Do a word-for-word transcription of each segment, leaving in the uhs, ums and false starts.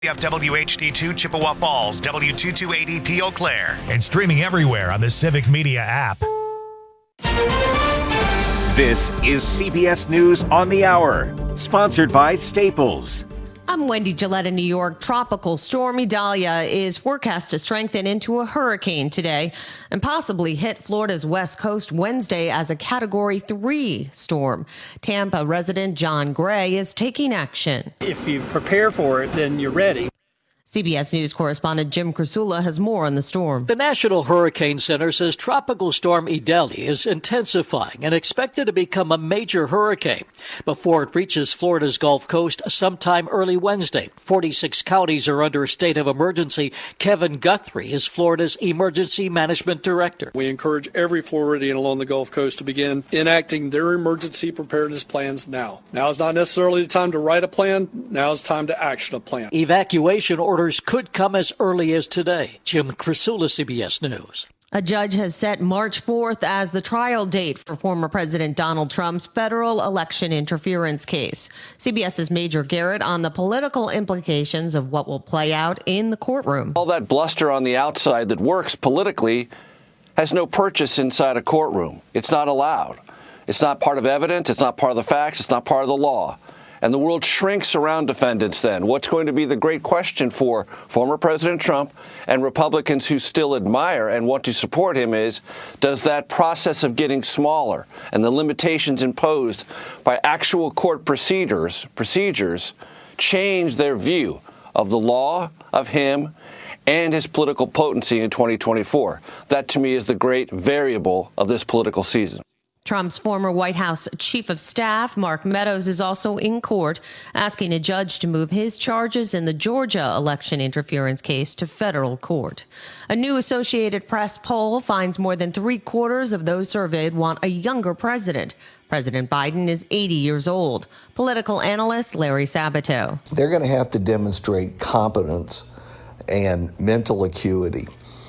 F W H D two Chippewa Falls, W two two eighty P Eau Claire. And streaming everywhere on the Civic Media app. This is C B S News on the Hour, sponsored by Staples. I'm Wendy Gillette in New York. Tropical storm Idalia is forecast to strengthen into a hurricane today and possibly hit Florida's west coast Wednesday as a Category three storm. Tampa resident John Gray is taking action. If you prepare for it, then you're ready. C B S News correspondent Jim Krasula has more on the storm. The National Hurricane Center says Tropical Storm Idalia is intensifying and expected to become a major hurricane before it reaches Florida's Gulf Coast sometime early Wednesday. forty-six counties are under a state of emergency. Kevin Guthrie is Florida's Emergency Management Director. We encourage every Floridian along the Gulf Coast to begin enacting their emergency preparedness plans now. Now is not necessarily the time to write a plan. Now is time to action a plan. Evacuation orders could come as early as today. Jim Krasula, C B S News. A judge has set March fourth as the trial date for former President Donald Trump's federal election interference case. CBS's Major Garrett on the political implications of what will play out in the courtroom. All that bluster on the outside that works politically has no purchase inside a courtroom. It's not allowed. It's not part of evidence. It's not part of the facts. It's not part of the law. And the world shrinks around defendants then. What's going to be the great question for former President Trump and Republicans who still admire and want to support him is, does that process of getting smaller and the limitations imposed by actual court procedures, procedures change their view of the law, of him, and his political potency in twenty twenty-four? That, to me, is the great variable of this political season. Trump's former White House chief of staff, Mark Meadows, is also in court asking a judge to move his charges in the Georgia election interference case to federal court. A new Associated Press poll finds more than three quarters of those surveyed want a younger president. President Biden is eighty years old. Political analyst Larry Sabato. They're going to have to demonstrate competence and mental acuity.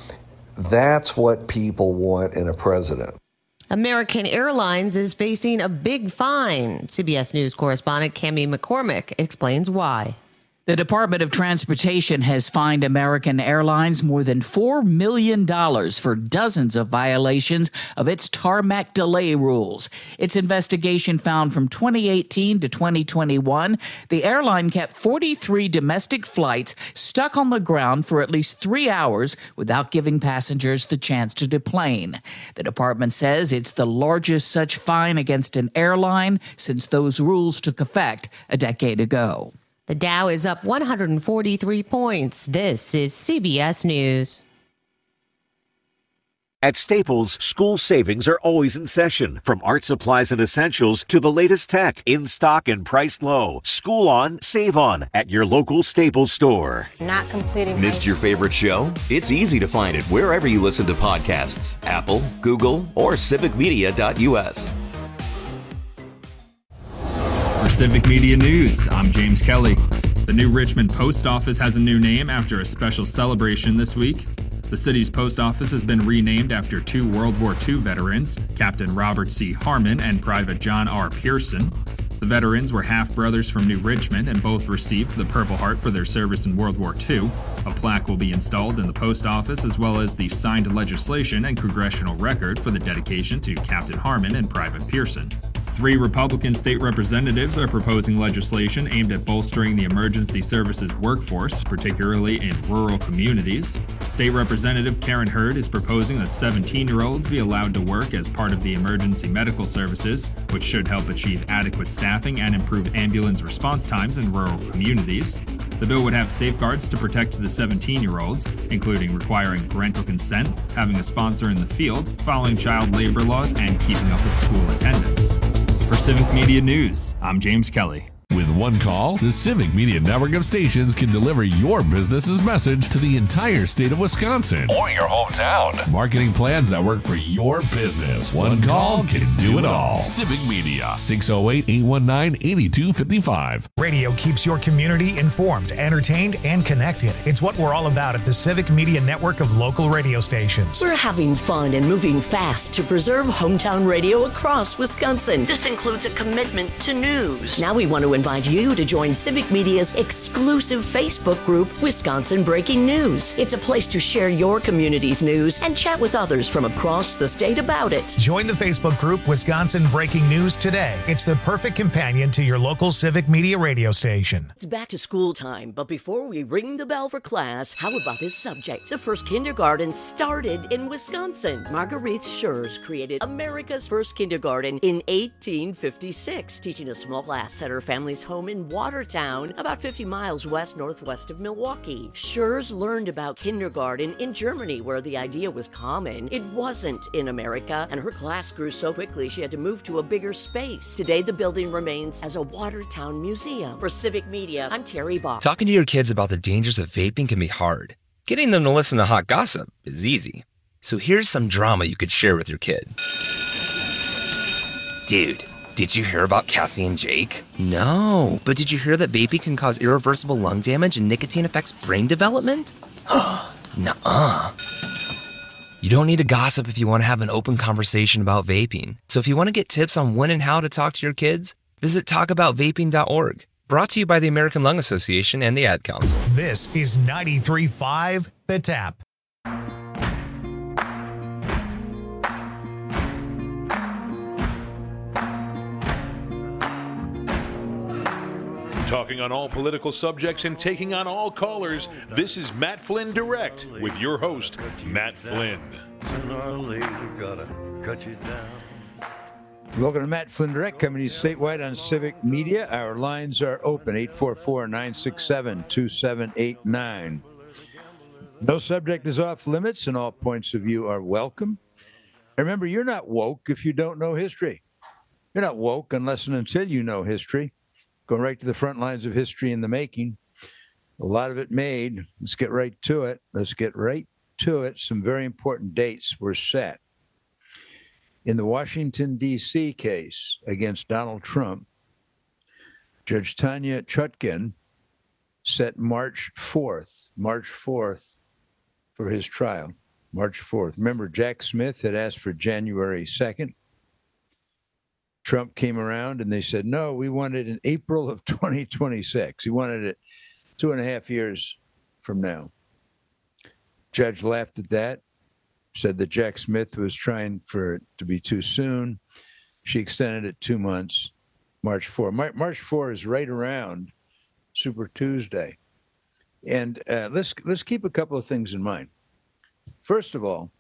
That's what people want in a president. American Airlines is facing a big fine. C B S News correspondent Cami McCormick explains why. The Department of Transportation has fined American Airlines more than four million dollars for dozens of violations of its tarmac delay rules. Its investigation found from twenty eighteen to twenty twenty-one, the airline kept forty-three domestic flights stuck on the ground for at least three hours without giving passengers the chance to deplane. The department says it's the largest such fine against an airline since those rules took effect a decade ago. The Dow is up one hundred forty-three points. This is C B S News. At Staples, school savings are always in session. From art supplies and essentials to the latest tech, in stock and priced low. School on, save on at your local Staples store. Not completing. Missed your favorite show? It's easy to find it wherever you listen to podcasts. Apple, Google, or civic media dot U S. For Civic Media News, I'm James Kelly. The New Richmond Post Office has a new name after a special celebration this week. The city's post office has been renamed after two World War Two veterans, Captain Robert C. Harmon and Private John R. Pearson. The veterans were half-brothers from New Richmond and both received the Purple Heart for their service in World War Two. A plaque will be installed in the post office as well as the signed legislation and congressional record for the dedication to Captain Harmon and Private Pearson. Three Republican state representatives are proposing legislation aimed at bolstering the emergency services workforce, particularly in rural communities. State Representative Karen Hurd is proposing that seventeen-year-olds be allowed to work as part of the emergency medical services, which should help achieve adequate staffing and improve ambulance response times in rural communities. The bill would have safeguards to protect the seventeen-year-olds, including requiring parental consent, having a sponsor in the field, following child labor laws, and keeping up with school attendance. For Civic Media News, I'm James Kelly. With one call, the Civic Media network of stations can deliver your business's message to the entire state of Wisconsin or your hometown. Marketing plans that work for your business. One call can do it all. Civic Media, six oh eight, eight one nine, eight two five five. Radio keeps your community informed, entertained, and connected. It's what we're all about at the Civic Media network of local radio stations. We're having fun and moving fast to preserve hometown radio across Wisconsin. This includes a commitment to news. Now we want to invite you to join Civic Media's exclusive Facebook group, Wisconsin Breaking News. It's a place to share your community's news and chat with others from across the state about it. Join the Facebook group Wisconsin Breaking News today. It's the perfect companion to your local Civic Media radio station. It's back to school time, but before we ring the bell for class, how about this subject? The first kindergarten started in Wisconsin. Marguerite Schurz created America's first kindergarten in eighteen fifty-six, teaching a small class at her family's home in Watertown, about fifty miles west northwest of Milwaukee. Schurz learned about kindergarten in Germany, where the idea was common. It wasn't in America, and her class grew so quickly she had to move to a bigger space. Today, the building remains as a Watertown museum. For Civic Media, I'm Terry Bach. Talking to your kids about the dangers of vaping can be hard. Getting them to listen to hot gossip is easy. So here's some drama you could share with your kid. Dude, did you hear about Cassie and Jake? No, but did you hear that vaping can cause irreversible lung damage and nicotine affects brain development? Nuh-uh. You don't need to gossip if you want to have an open conversation about vaping. So if you want to get tips on when and how to talk to your kids, visit talk about vaping dot org. Brought to you by the American Lung Association and the Ad Council. This is ninety-three point five The Tap. Talking on all political subjects and taking on all callers, this is Matt Flynn Direct with your host, Matt Flynn. Welcome to Matt Flynn Direct, coming to you statewide on Civic Media. Our lines are open, eight four four, nine six seven, two seven eight nine. No subject is off limits, and all points of view are welcome. Remember, you're not woke if you don't know history. You're not woke unless and until you know history. Going right to the front lines of history in the making. A lot of it made. Let's get right to it. Let's get right to it. Some very important dates were set. In the Washington, D C case against Donald Trump, Judge Tanya Chutkan set March fourth, March fourth for his trial, March fourth. Remember, Jack Smith had asked for January second. Trump came around and they said, no, we want it in April of twenty twenty-six. He wanted it two and a half years from now. Judge laughed at that, said that Jack Smith was trying for it to be too soon. She extended it two months, March fourth. Mar- March fourth is right around Super Tuesday. And uh, let's let's keep a couple of things in mind. First of all,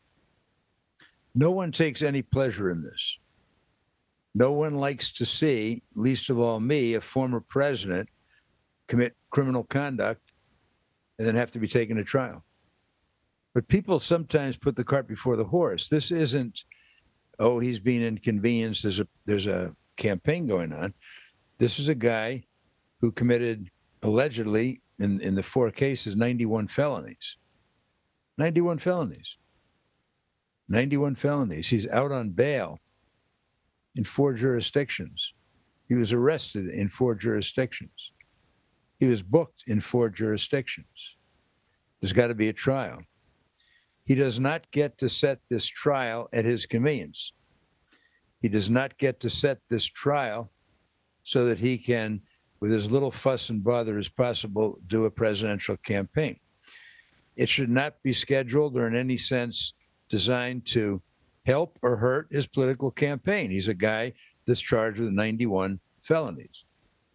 no one takes any pleasure in this. No one likes to see, least of all me, a former president commit criminal conduct and then have to be taken to trial. But people sometimes put the cart before the horse. This isn't, oh, he's being inconvenienced. There's a there's a campaign going on. This is a guy who committed, allegedly, in, in the four cases, ninety-one felonies. ninety-one felonies. ninety-one felonies. He's out on bail in four jurisdictions. He was arrested in four jurisdictions. He was booked in four jurisdictions. There's got to be a trial. He does not get to set this trial at his convenience. He does not get to set this trial so that he can, with as little fuss and bother as possible, do a presidential campaign. It should not be scheduled or in any sense designed to help or hurt his political campaign. He's a guy that's charged with ninety-one felonies.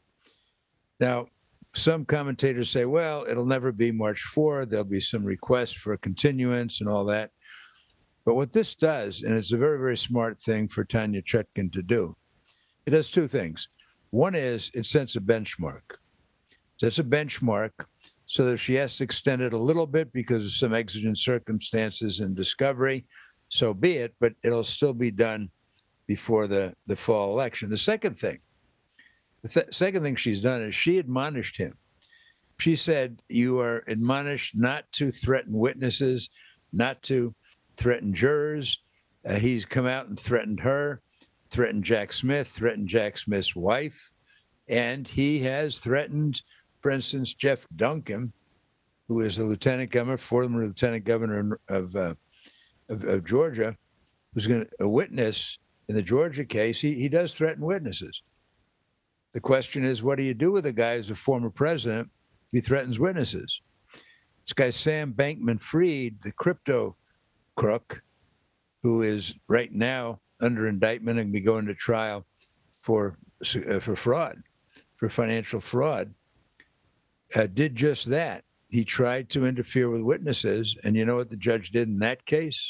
Now, some commentators say, well, it'll never be March fourth. There'll be some request for a continuance and all that. But what this does, and it's a very, very smart thing for Tanya Chutkan to do, it does two things. One is it sets a benchmark. It sets a benchmark so that if she has to extend it a little bit because of some exigent circumstances and discovery, so be it, but it'll still be done before the, the fall election. The second thing, the th- second thing she's done is she admonished him. She said, you are admonished not to threaten witnesses, not to threaten jurors. Uh, he's come out and threatened her, threatened Jack Smith, threatened Jack Smith's wife, and he has threatened, for instance, Jeff Duncan, who is the lieutenant governor, former lieutenant governor of uh, Of, of Georgia, who's going to a witness in the Georgia case. He he does threaten witnesses. The question is, what do you do with a guy who's a former president if he threatens witnesses? This guy, Sam Bankman-Fried, the crypto crook, who is right now under indictment and be going to trial for uh, for fraud, for financial fraud, uh, did just that. He tried to interfere with witnesses, and you know what the judge did in that case?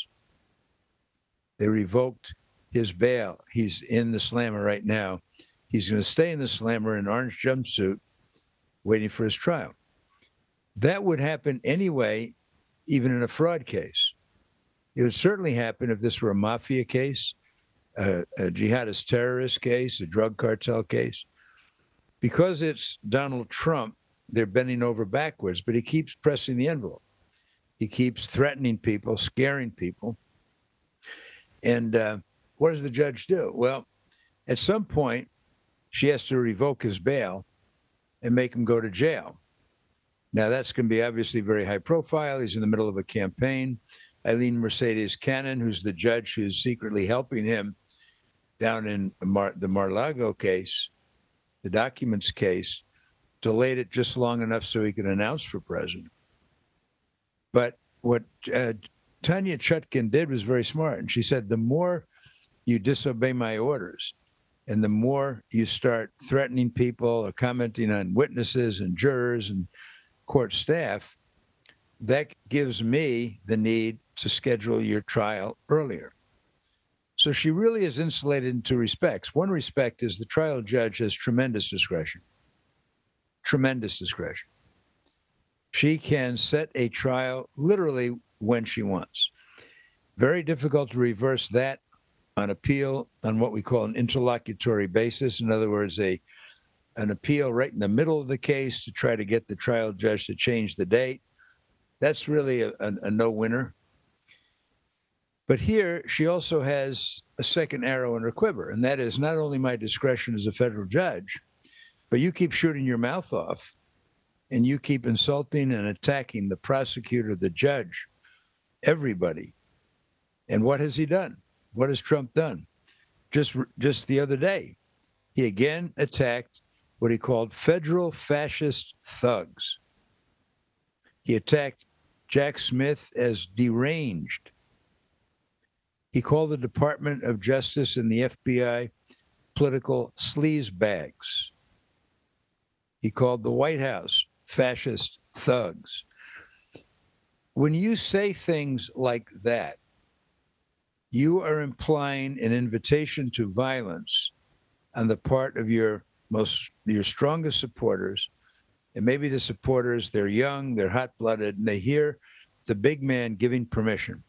They revoked his bail. He's in the slammer right now. He's going to stay in the slammer in an orange jumpsuit, waiting for his trial. That would happen anyway, even in a fraud case. It would certainly happen if this were a mafia case, a, a jihadist terrorist case, a drug cartel case. Because it's Donald Trump, they're bending over backwards, but he keeps pressing the envelope. He keeps threatening people, scaring people. And uh, what does the judge do? Well, at some point, she has to revoke his bail and make him go to jail. Now, that's going to be obviously very high profile. He's in the middle of a campaign. Eileen Mercedes Cannon, who's the judge who's secretly helping him down in Mar- the Mar-a-Lago case, the documents case, delayed it just long enough so he could announce for president. But what uh, Tanya Chutkan did was very smart. And she said, the more you disobey my orders and the more you start threatening people or commenting on witnesses and jurors and court staff, that gives me the need to schedule your trial earlier. So she really is insulated in two respects. One respect is the trial judge has tremendous discretion. Tremendous discretion. She can set a trial literally when she wants. Very difficult to reverse that on appeal on what we call an interlocutory basis. In other words, a an appeal right in the middle of the case to try to get the trial judge to change the date. That's really a, a, a no-winner. But here, she also has a second arrow in her quiver, and that is not only my discretion as a federal judge, but you keep shooting your mouth off, and you keep insulting and attacking the prosecutor, the judge, everybody. And what has he done? What has Trump done? Just, just the other day, he again attacked what he called federal fascist thugs. He attacked Jack Smith as deranged. He called the Department of Justice and the F B I political sleazebags. He called the White House fascist thugs. When you say things like that, you are implying an invitation to violence on the part of your most, your strongest supporters. And maybe the supporters, they're young, they're hot-blooded, and they hear the big man giving permission.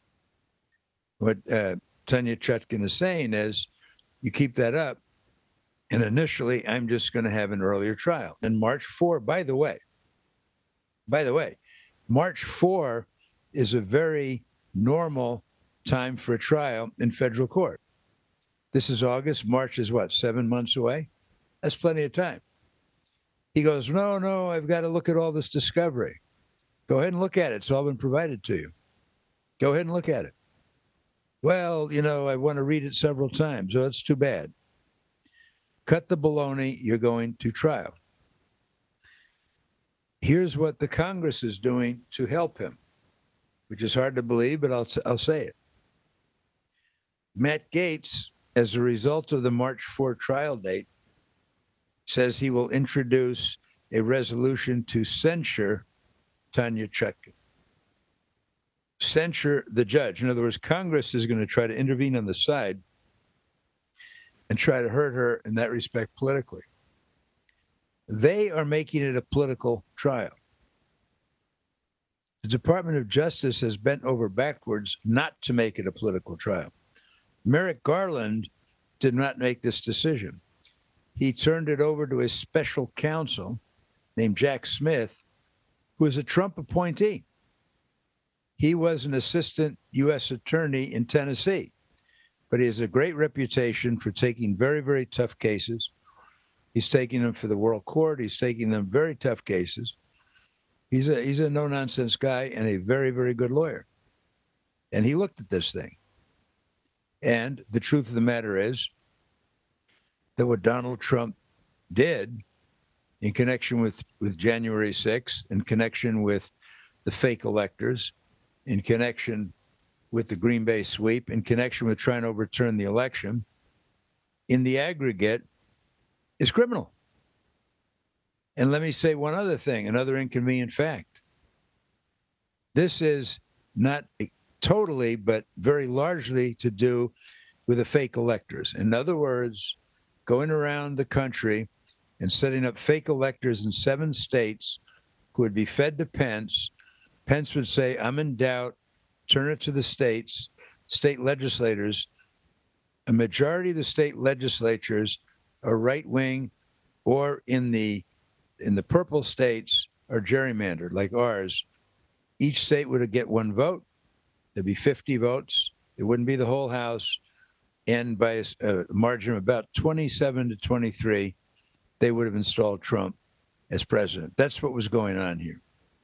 What uh, Tanya Chutkan is saying is, you keep that up, and initially, I'm just going to have an earlier trial. And March fourth, by the way, by the way, March fourth is a very normal time for a trial in federal court. This is August. March is what, seven months away? That's plenty of time. He goes, no, no, I've got to look at all this discovery. Go ahead and look at it. It's all been provided to you. Go ahead and look at it. Well, you know, I want to read it several times. Oh, that's too bad. Cut the baloney. You're going to trial. Here's what the Congress is doing to help him, which is hard to believe, but I'll, I'll say it. Matt Gaetz, as a result of the March fourth trial date, says he will introduce a resolution to censure Tanya Chutkan. Censure the judge. In other words, Congress is going to try to intervene on the side and try to hurt her in that respect politically. They are making it a political trial. The Department of Justice has bent over backwards not to make it a political trial. Merrick Garland did not make this decision. He turned it over to a special counsel named Jack Smith, who is a Trump appointee. He was an assistant U S attorney in Tennessee, but he has a great reputation for taking very, very tough cases. He's taking them for the World Court. He's taking them very tough cases. He's a he's a no-nonsense guy and a very, very good lawyer. And he looked at this thing. And the truth of the matter is that what Donald Trump did in connection with, with January sixth, in connection with the fake electors, in connection with the Green Bay sweep, in connection with trying to overturn the election, in the aggregate, is criminal. And let me say one other thing, another inconvenient fact. This is not totally, but very largely to do with the fake electors. In other words, going around the country and setting up fake electors in seven states who would be fed to Pence. Pence would say, I'm in doubt, turn it to the states, state legislators. A majority of the state legislatures are right-wing, or in the in the purple states are gerrymandered like ours. Each state would get one vote. There'd be fifty votes. It wouldn't be the whole House. And by a, a margin of about twenty-seven to twenty-three, they would have installed Trump as president. That's what was going on here.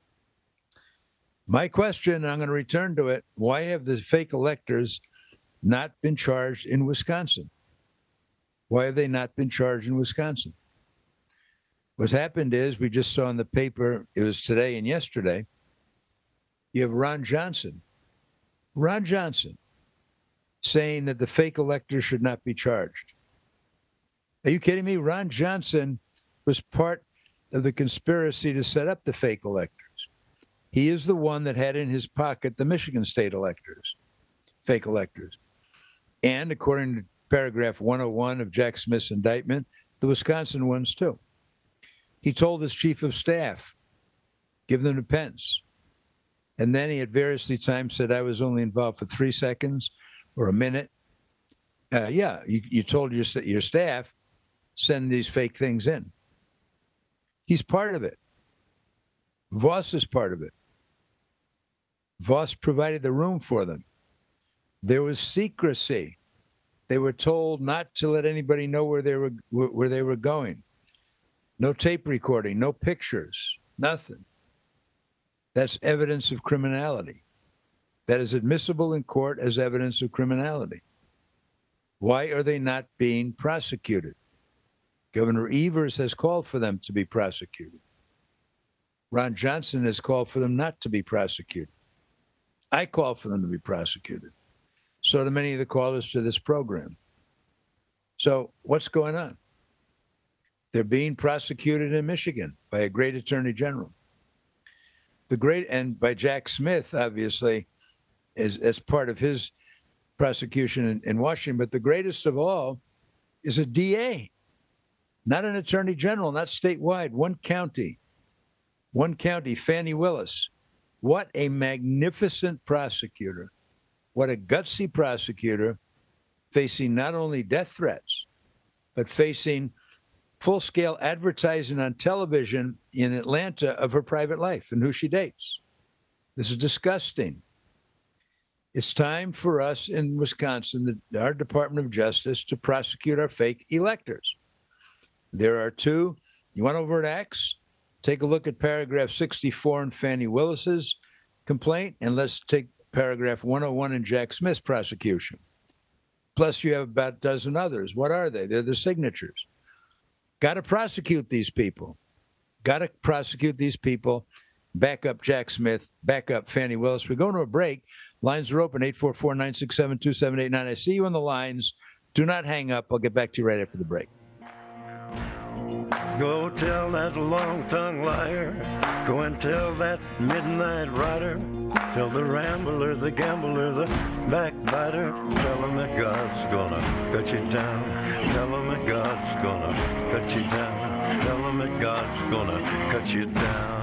My question, I'm going to return to it, why have the fake electors not been charged in Wisconsin? Why have they not been charged in Wisconsin? What's happened is, we just saw in the paper, it was today and yesterday, you have Ron Johnson. Ron Johnson saying that the fake electors should not be charged. Are you kidding me? Ron Johnson was part of the conspiracy to set up the fake electors. He is the one that had in his pocket the Michigan state electors, fake electors. And according to paragraph one oh one of Jack Smith's indictment, the Wisconsin ones too. He told his chief of staff, give them to Pence. And then he at various times said, I was only involved for three seconds or a minute. Uh, yeah, you, you told your, your staff, send these fake things in. He's part of it. Voss is part of it. Voss provided the room for them. There was secrecy. They were told not to let anybody know where they were where they were going. No tape recording, no pictures, nothing. That's evidence of criminality. That is admissible in court as evidence of criminality. Why are they not being prosecuted? Governor Evers has called for them to be prosecuted. Ron Johnson has called for them not to be prosecuted. I call for them to be prosecuted. So do many of the callers to this program. So what's going on? They're being prosecuted in Michigan by a great attorney general. The great, and by Jack Smith, obviously, as, as part of his prosecution in, in Washington. But the greatest of all is a D A, not an attorney general, not statewide, one county. One county, Fannie Willis. What a magnificent prosecutor. What a gutsy prosecutor, facing not only death threats, but facing full-scale advertising on television in Atlanta of her private life and who she dates. This is disgusting. It's time for us in Wisconsin, the, our Department of Justice, to prosecute our fake electors. There are two. You want overt acts? Take a look at paragraph sixty-four in Fannie Willis's complaint, and let's take paragraph one oh one in Jack Smith's prosecution. Plus, you have about a dozen others. What are they? They're the signatures. Got to prosecute these people. Got to prosecute these people. Back up Jack Smith. Back up Fannie Willis. We're going to a break. Lines are open, eight four four, nine six seven, two seven eight nine. I see you on the lines. Do not hang up. I'll get back to you right after the break. Go tell that long-tongued liar. Go and tell that midnight rider. Tell the rambler, the gambler, the backbiter. Tell him that God's gonna cut you down. Tell him that God's gonna cut you down. Tell him that God's gonna cut you down.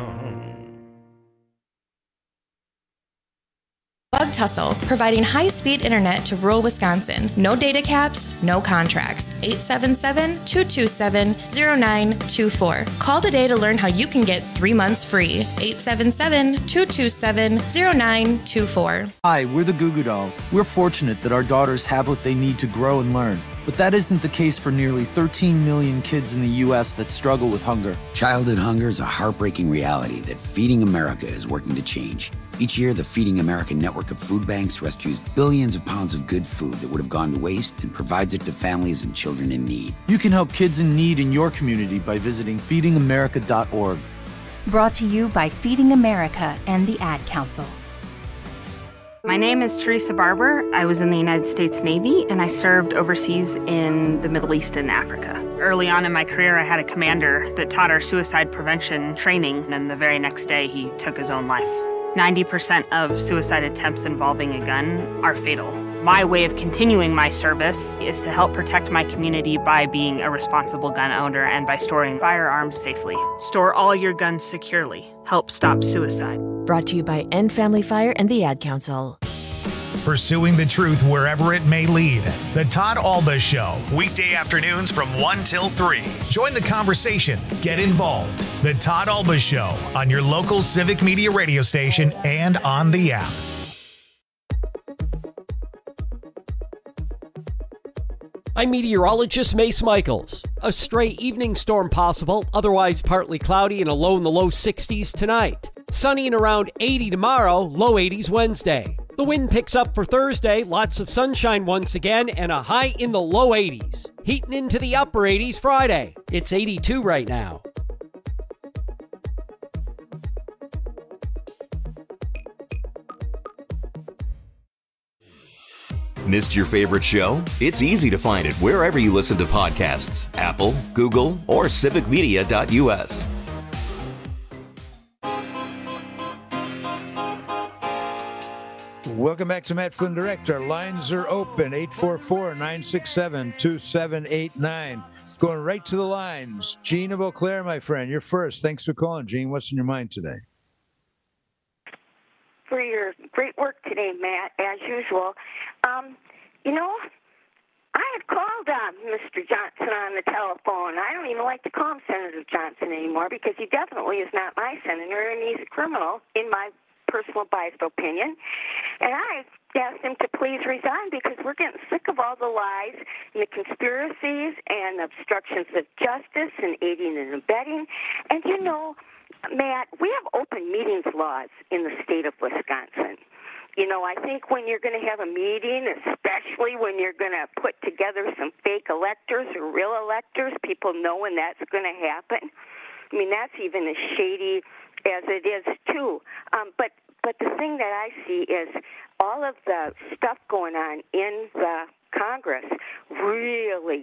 Bug Tussle, providing high-speed internet to rural Wisconsin. No data caps, no contracts. eight seven seven, two two seven, zero nine two four. Call today to learn how you can get three months free. eight seven seven, two two seven, zero nine two four. Hi, we're the Goo Goo Dolls. We're fortunate that our daughters have what they need to grow and learn. But that isn't the case for nearly thirteen million kids in the U S that struggle with hunger. Childhood hunger is a heartbreaking reality that Feeding America is working to change. Each year, the Feeding America network of food banks rescues billions of pounds of good food that would have gone to waste and provides it to families and children in need. You can help kids in need in your community by visiting feeding america dot org. Brought to you by Feeding America and the Ad Council. My name is Teresa Barber. I was in the United States Navy, and I served overseas in the Middle East and Africa. Early on in my career, I had a commander that taught our suicide prevention training, and the very next day, he took his own life. ninety percent of suicide attempts involving a gun are fatal. My way of continuing my service is to help protect my community by being a responsible gun owner and by storing firearms safely. Store all your guns securely. Help stop suicide. Brought to you by End Family Fire and the Ad Council. Pursuing the truth wherever it may lead. The Todd Alba Show, weekday afternoons from one till three. Join the conversation. Get involved. The Todd Alba Show on your local Civic Media radio station and on the app. I'm meteorologist Mace Michaels. A stray evening storm possible, otherwise partly cloudy and a low in the low sixties tonight. Sunny and around eighty tomorrow, low eighties Wednesday. The wind picks up for Thursday, lots of sunshine once again, and a high in the low eighties. Heating into the upper eighties Friday. It's eighty-two right now. Missed your favorite show? It's easy to find it wherever you listen to podcasts. Apple, Google, or civic media dot U S. Welcome back to Matt Flynn Direct. Our lines are open, eight four four, nine six seven, two seven eight nine. Going right to the lines. Gene of Eau Claire, my friend, you're first. Thanks for calling, Gene. What's in your mind today? For your great work today, Matt, as usual. Um, you know, I had called uh, Mister Johnson on the telephone. I don't even like to call him Senator Johnson anymore because he definitely is not my senator, and he's a criminal, in my personal biased opinion. And I asked him to please resign because we're getting sick of all the lies and the conspiracies and obstructions of justice and aiding and abetting. And, you know, Matt, we have open meetings laws in the state of Wisconsin. You know, I think when you're going to have a meeting, especially when you're going to put together some fake electors or real electors, people know when that's going to happen. I mean, that's even as shady as it is, too. Um, but but the thing that I see is all of the stuff going on in the Congress really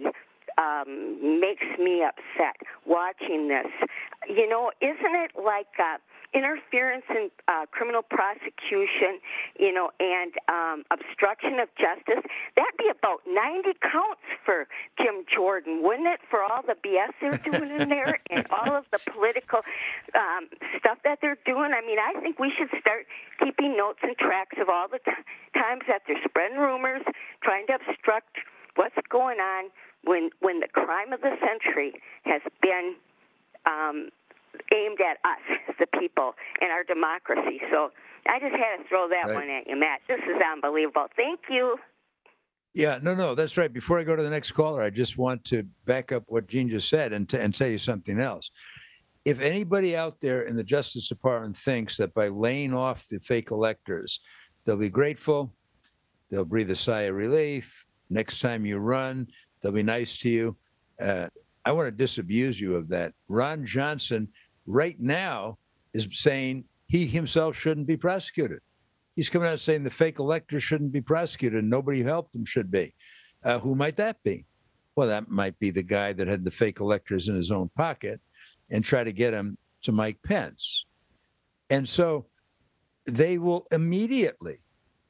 um, makes me upset watching this. You know, isn't it like uh, interference in uh, criminal prosecution, you know, and um, obstruction of justice? That'd be about ninety counts for Jim Jordan, wouldn't it, for all the B S they're doing in there and all of the political um, stuff that they're doing? I mean, I think we should start keeping notes and tracks of all the t- times that they're spreading rumors, trying to obstruct what's going on when when the crime of the century has been um, aimed at us, the people, and our democracy. So I just had to throw that right. one at you, Matt. This is unbelievable. Thank you. Yeah, no, no, that's right. Before I go to the next caller, I just want to back up what Gene just said and, t- and tell you something else. If anybody out there in the Justice Department thinks that by laying off the fake electors, they'll be grateful, they'll breathe a sigh of relief, next time you run, they'll be nice to you, uh, I want to disabuse you of that. Ron Johnson right now is saying he himself shouldn't be prosecuted. He's coming out saying the fake electors shouldn't be prosecuted and nobody who helped them should be. Uh, who might that be? Well, that might be the guy that had the fake electors in his own pocket and try to get him to Mike Pence. And so they will immediately,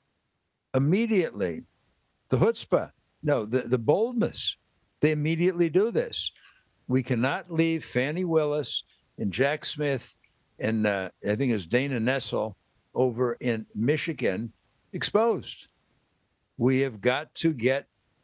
immediately, the chutzpah, no, the, the boldness, they immediately do this. We cannot leave Fannie Willis and Jack Smith and uh, I think it was Dana Nessel over in Michigan exposed. We have got to get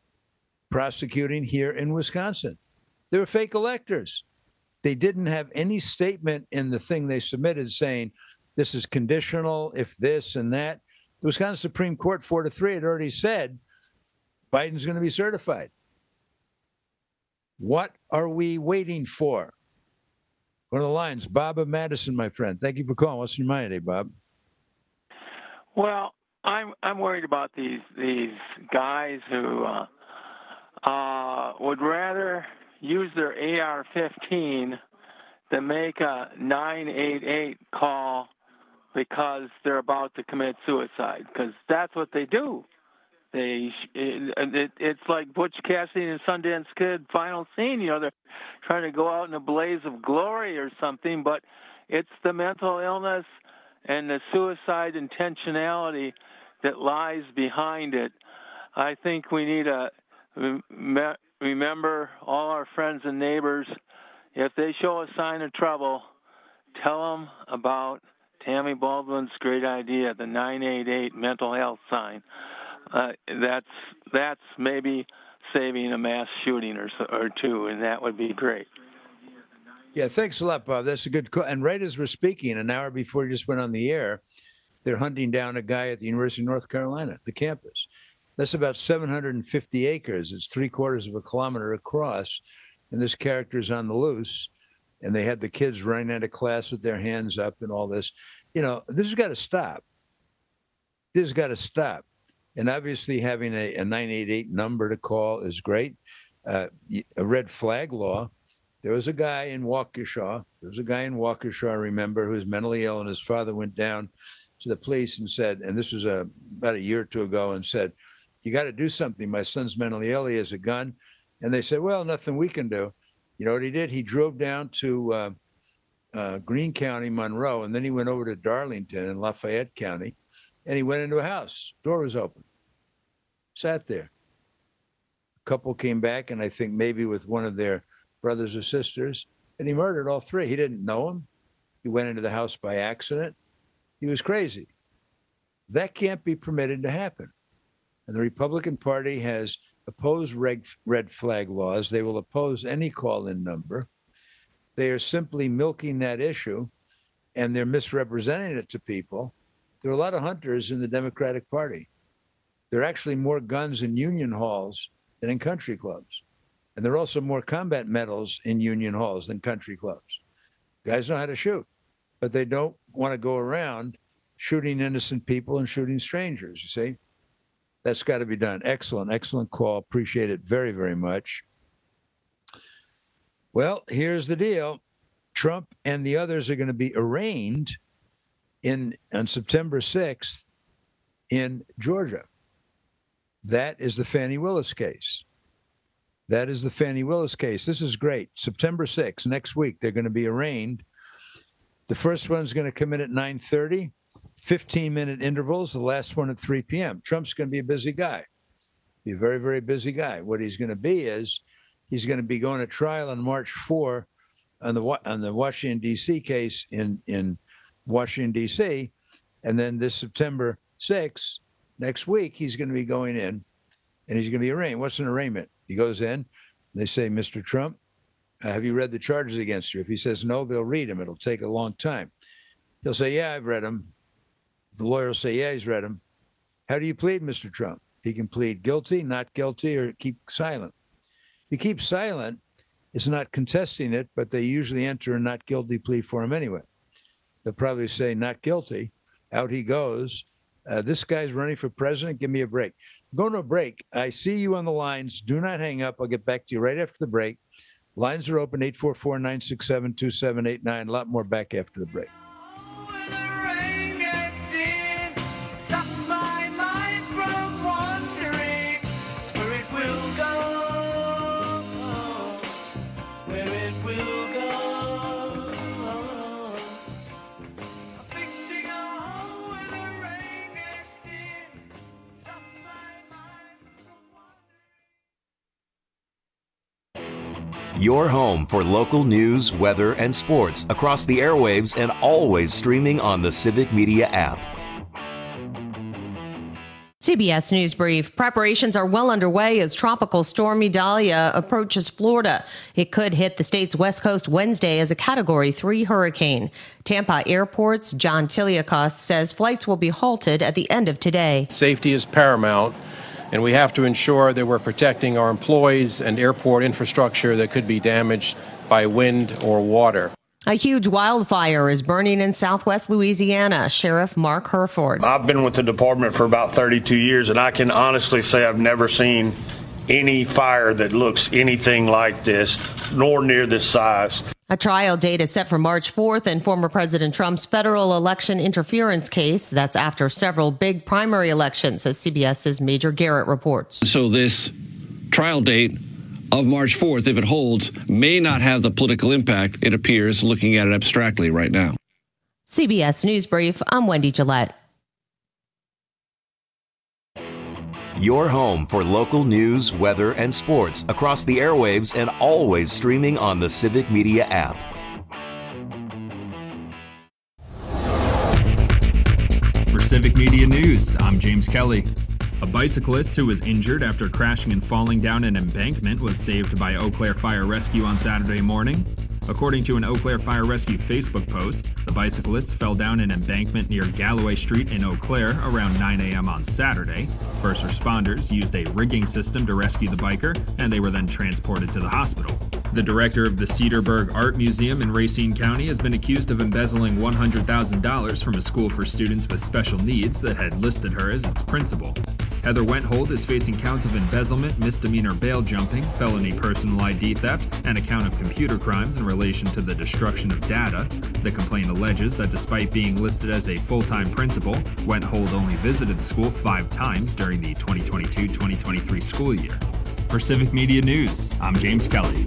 prosecuting here in Wisconsin. They're fake electors. They didn't have any statement in the thing they submitted saying this is conditional if this and that. The Wisconsin Supreme Court four to three had already said Biden's going to be certified. What are we waiting for? One of the lines, Bob of Madison, my friend. Thank you for calling. What's in your mind today, Bob? Well, I'm I'm worried about these these guys who uh, uh, would rather use their A R fifteen than make a nine eight eight call because they're about to commit suicide. Because that's what they do. They it, it, it's like Butch Cassidy and Sundance Kid final scene. You know, they're trying to go out in a blaze of glory or something, but it's the mental illness and the suicide intentionality that lies behind it. I think we need to remember all our friends and neighbors. If they show a sign of trouble, tell them about Tammy Baldwin's great idea, the nine eight eight mental health sign. Uh, that's that's maybe saving a mass shooting or or two, and that would be great. Yeah, thanks a lot, Bob. That's a good call. And right as we're speaking, an hour before you just went on the air, they're hunting down a guy at the University of North Carolina, the campus. That's about seven hundred fifty acres. It's three quarters of a kilometer across, and this character's on the loose. And they had the kids running out of class with their hands up and all this. You know, this has got to stop. This has got to stop. And obviously having a, a nine eight eight number to call is great. Uh, a red flag law. There was a guy in Waukesha. There was a guy in Waukesha, I remember, who was mentally ill, and his father went down to the police and said, and this was a, about a year or two ago, and said, you got to do something. My son's mentally ill. He has a gun. And they said, well, nothing we can do. You know what he did? He drove down to uh, uh, Greene County, Monroe, and then he went over to Darlington in Lafayette County, and he went into a house. Door was open. Sat there. A couple came back, and I think maybe with one of their brothers or sisters, and he murdered all three. He didn't know them. He went into the house by accident. He was crazy. That can't be permitted to happen. And the Republican Party has opposed red, red flag laws. They will oppose any call-in number. They are simply milking that issue, and they're misrepresenting it to people. There are a lot of hunters in the Democratic Party. There are actually more guns in union halls than in country clubs. And there are also more combat medals in union halls than country clubs. Guys know how to shoot, but they don't want to go around shooting innocent people and shooting strangers, you see? That's got to be done. Excellent, excellent call. Appreciate it very, very much. Well, here's the deal. Trump and the others are going to be arraigned in on September sixth in Georgia. That is the Fani Willis case. That is the Fani Willis case. This is great. September sixth, next week, they're going to be arraigned. The first one's going to come in at nine thirty, fifteen-minute intervals, the last one at three p.m. Trump's going to be a busy guy, be a very, very busy guy. What he's going to be is he's going to be going to trial on March fourth on the on the Washington, D C case in, in Washington, D C, and then this September sixth, next week, he's going to be going in, and he's going to be arraigned. What's an arraignment? He goes in, they say, Mister Trump, uh, have you read the charges against you? If he says no, they'll read them. It'll take a long time. He'll say, yeah, I've read them. The lawyer will say, yeah, he's read them. How do you plead, Mister Trump? He can plead guilty, not guilty, or keep silent. If he keeps silent, it's not contesting it, but they usually enter a not guilty plea for him anyway. They'll probably say not guilty. Out he goes. Uh, this guy's running for president. Give me a break. Going to a break. I see you on the lines. Do not hang up. I'll get back to you right after the break. Lines are open, eight four four, nine six seven, two seven eight nine. A lot more back after the break. Your home for local news, weather, and sports across the airwaves and always streaming on the Civic Media app. C B S News Brief. Preparations are well underway as Tropical Storm Idalia approaches Florida. It could hit the state's west coast Wednesday as a Category three hurricane. Tampa Airport's John Tiliakos says flights will be halted at the end of today. Safety is paramount, and we have to ensure that we're protecting our employees and airport infrastructure that could be damaged by wind or water. A huge wildfire is burning in southwest Louisiana. Sheriff Mark Herford. I've been with the department for about thirty-two years, and I can honestly say I've never seen any fire that looks anything like this, nor near this size. A trial date is set for March fourth in former President Trump's federal election interference case. That's after several big primary elections, as CBS's Major Garrett reports. So this trial date of March fourth, if it holds, may not have the political impact it appears looking at it abstractly right now. C B S News Brief, I'm Wendy Gillette. Your home for local news, weather, and sports across the airwaves and always streaming on the Civic Media app. For Civic Media News, I'm James Kelly. A bicyclist who was injured after crashing and falling down an embankment was saved by Eau Claire Fire Rescue on Saturday morning. According to an Eau Claire Fire Rescue Facebook post, the bicyclist fell down an embankment near Galloway Street in Eau Claire around nine a.m. on Saturday. First responders used a rigging system to rescue the biker, and they were then transported to the hospital. The director of the Cedarburg Art Museum in Racine County has been accused of embezzling one hundred thousand dollars from a school for students with special needs that had listed her as its principal. Heather Wenthold is facing counts of embezzlement, misdemeanor bail jumping, felony personal I D theft, and a count of computer crimes in relation to the destruction of data. The complaint alleges that despite being listed as a full-time principal, Wenthold only visited the school five times during the twenty twenty-two twenty twenty-three school year. For Civic Media News, I'm James Kelly.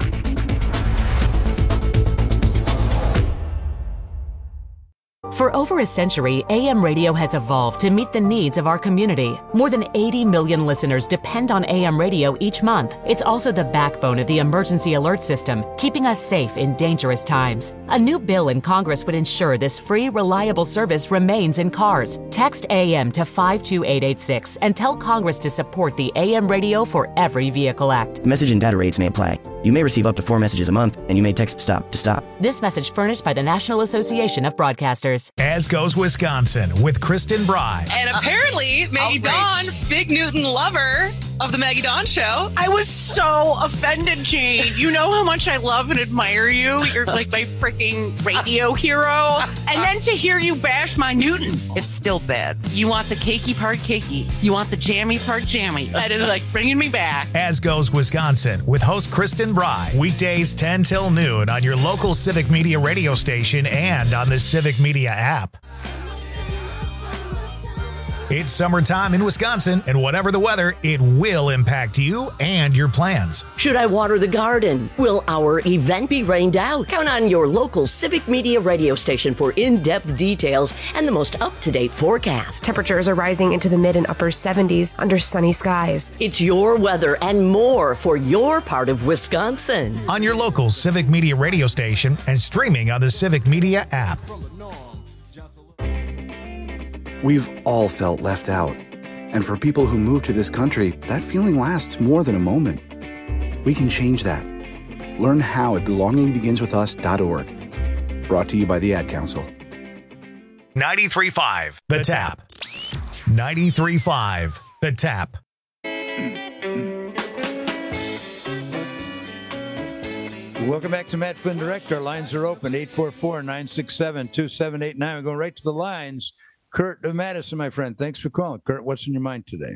For over a century, A M radio has evolved to meet the needs of our community. More than eighty million listeners depend on A M radio each month. It's also the backbone of the emergency alert system, keeping us safe in dangerous times. A new bill in Congress would ensure this free, reliable service remains in cars. Text A M to five two eight eight six and tell Congress to support the A M Radio for Every Vehicle Act. Message and data rates may apply. You may receive up to four messages a month, and you may text STOP to stop. This message furnished by the National Association of Broadcasters. As Goes Wisconsin with Kristen Bry. And apparently, Maggie Dawn, big Newton lover of the Maggie Dawn Show. I was so offended, Jane. You know how much I love and admire you. You're like my freaking radio hero. And then to hear you bash my Newton. It's still bad. You want the cakey part cakey. You want the jammy part jammy. That is like bringing me back. As Goes Wisconsin with host Kristen Bry. Weekdays ten till noon on your local Civic Media radio station and on the Civic Media app. It's summertime in Wisconsin, and whatever the weather, it will impact you and your plans. Should I water the garden? Will our event be rained out? Count on your local Civic Media radio station for in-depth details and the most up-to-date forecast. Temperatures are rising into the mid and upper seventies under sunny skies. It's your weather and more for your part of Wisconsin. On your local Civic Media radio station and streaming on the Civic Media app. We've all felt left out. And for people who move to this country, that feeling lasts more than a moment. We can change that. Learn how at belonging begins with us dot org. Brought to you by the Ad Council. ninety-three point five The Tap. ninety-three point five The Tap. Welcome back to Matt Flynn Direct. Our lines are open, eight four four, nine six seven, two seven eight nine. We're going right to the lines. Kurt of Madison, my friend, thanks for calling. Kurt, what's in your mind today?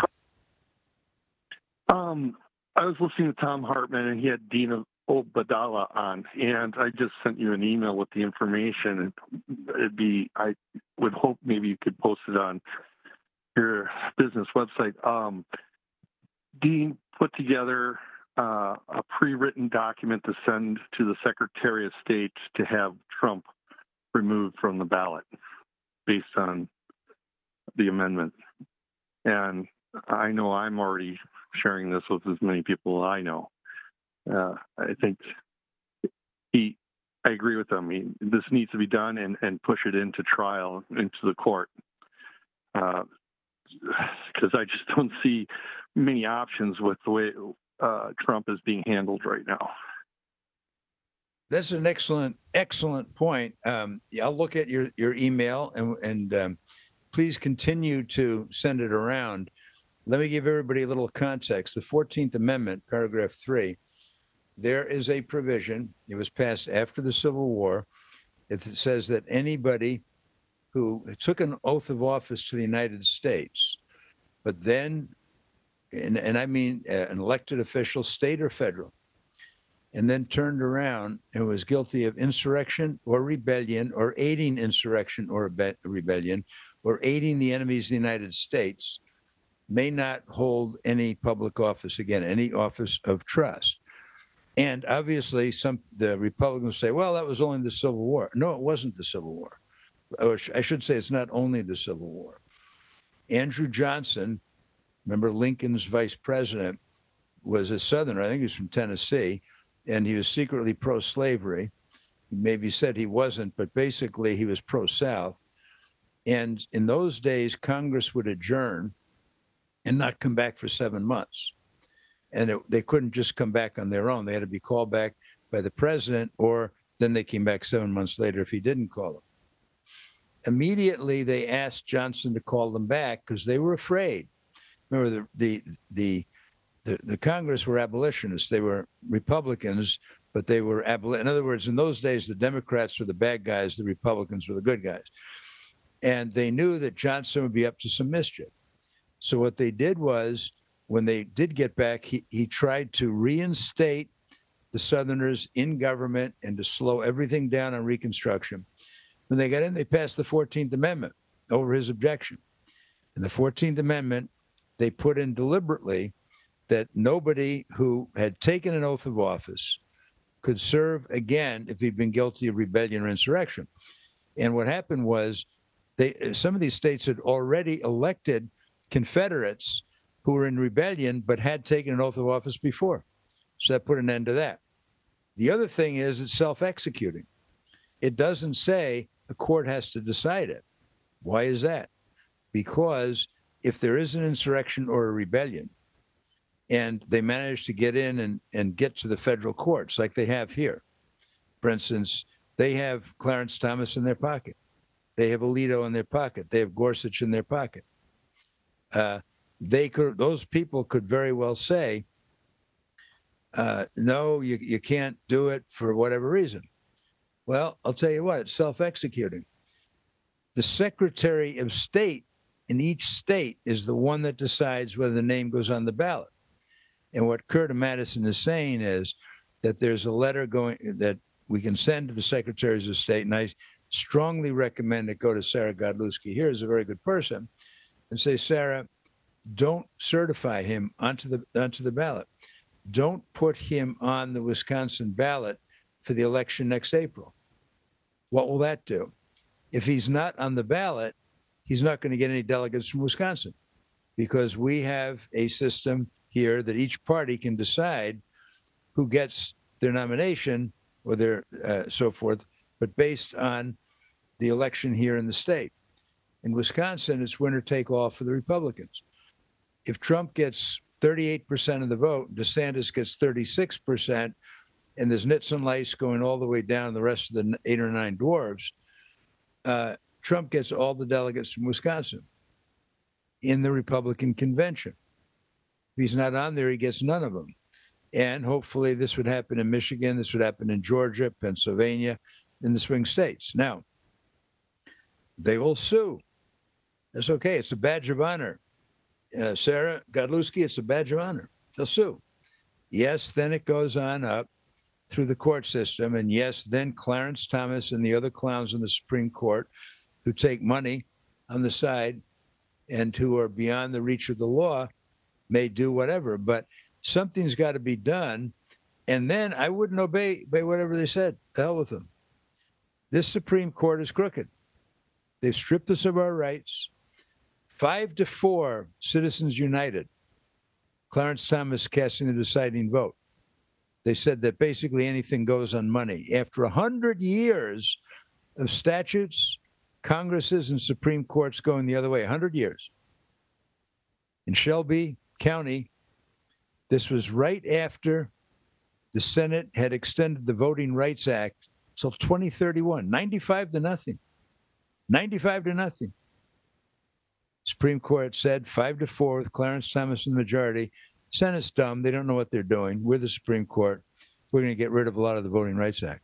Um, I was listening to Tom Hartman, and he had Dina Obadala on, and I just sent you an email with the information. It'd be, I would hope maybe you could post it on your business website. Um, Dean put together uh, a pre-written document to send to the Secretary of State to have Trump removed from the ballot based on the amendment. And I know I'm already sharing this with as many people as I know. Uh, I think he, I agree with him. He, this needs to be done and, and push it into trial, into the court. Because uh, I just don't see many options with the way uh, Trump is being handled right now. That's an excellent, excellent point. Um, I'll look at your, your email and, and um, please continue to send it around. let me give everybody a little context. The fourteenth Amendment, paragraph three, there is a provision. It was passed after the Civil War. It says that anybody who took an oath of office to the United States, but then, and, and I mean uh, an elected official, state or federal, and then turned around and was guilty of insurrection or rebellion or aiding insurrection or rebe- rebellion or aiding the enemies of the United States, may not hold any public office again, any office of trust. And obviously, some the Republicans say, well, that was only the Civil War. No, it wasn't the Civil War. Or I should say it's not only the Civil War. Andrew Johnson, remember Lincoln's vice president, was a Southerner. I think he was from Tennessee, and he was secretly pro-slavery. Maybe said he wasn't, but basically he was pro-South. And in those days, Congress would adjourn and not come back for seven months. And it, they couldn't just come back on their own. They had to be called back by the president, or then they came back seven months later if he didn't call them. Immediately, they asked Johnson to call them back because they were afraid. Remember, the, the the the the Congress were abolitionists. They were Republicans, but they were aboli- In other words, in those days, the Democrats were the bad guys, the Republicans were the good guys. And they knew that Johnson would be up to some mischief. So what they did was, when they did get back, he, he tried to reinstate the Southerners in government and to slow everything down on Reconstruction. When they got in, they passed the fourteenth Amendment over his objection. In the fourteenth Amendment, they put in deliberately that nobody who had taken an oath of office could serve again if he'd been guilty of rebellion or insurrection. And what happened was, they some of these states had already elected Confederates who were in rebellion but had taken an oath of office before. So that put an end to that. The other thing is it's self-executing. It doesn't say a court has to decide it. Why is that? Because if there is an insurrection or a rebellion and they manage to get in and, and get to the federal courts like they have here, for instance, they have Clarence Thomas in their pocket. They have Alito in their pocket. They have Gorsuch in their pocket. Uh, they could; those people could very well say, uh, no, you, you can't do it for whatever reason. Well, I'll tell you what, it's self-executing. The Secretary of State in each state is the one that decides whether the name goes on the ballot. And what Curtis Madison is saying is that there's a letter going that we can send to the Secretaries of State, and I strongly recommend it go to Sarah Godlewski. Here is a very good person, and say, Sarah, don't certify him onto the onto the ballot. Don't put him on the Wisconsin ballot for the election next April. What will that do? If he's not on the ballot, he's not going to get any delegates from Wisconsin, because we have a system here that each party can decide who gets their nomination or their uh, so forth, but based on the election here in the state. In Wisconsin, it's winner take all for the Republicans. If Trump gets thirty-eight percent of the vote, DeSantis gets thirty-six percent, and there's nits and lights going all the way down the rest of the eight or nine dwarves, uh, Trump gets all the delegates from Wisconsin in the Republican convention. If he's not on there, he gets none of them. And hopefully this would happen in Michigan, this would happen in Georgia, Pennsylvania, in the swing states. Now, they will sue. That's okay. It's a badge of honor. Uh, Sarah Godlewski, it's a badge of honor. They'll sue. Yes, then it goes on up through the court system. And yes, then Clarence Thomas and the other clowns in the Supreme Court who take money on the side and who are beyond the reach of the law may do whatever. But something's got to be done. And then I wouldn't obey, obey whatever they said. The hell with them. This Supreme Court is crooked. They've stripped us of our rights. Five to four, Citizens United. Clarence Thomas casting the deciding vote. They said that basically anything goes on money. After one hundred years of statutes, Congresses and Supreme Courts going the other way, one hundred years. In Shelby County, this was right after the Senate had extended the Voting Rights Act till twenty thirty-one, ninety-five to nothing. ninety-five to nothing. Supreme Court said five to four with Clarence Thomas in the majority. Senate's dumb. They don't know what they're doing. We're the Supreme Court. We're going to get rid of a lot of the Voting Rights Act.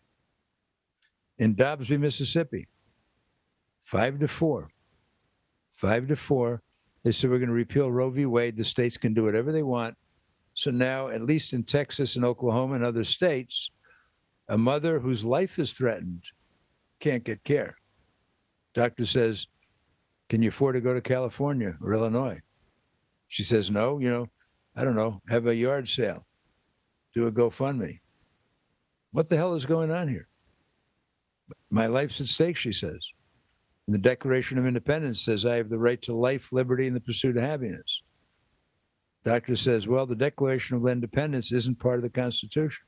In Dobbs v. Mississippi, five to four. Five to four. They said we're going to repeal Roe v. Wade. The states can do whatever they want. So now, at least in Texas and Oklahoma and other states, a mother whose life is threatened can't get care. Doctor says, can you afford to go to California or Illinois? She says, no, you know, I don't know, have a yard sale, do a GoFundMe. What the hell is going on here? My life's at stake, she says. And the Declaration of Independence says I have the right to life, liberty, and the pursuit of happiness. Doctor says, well, the Declaration of Independence isn't part of the Constitution.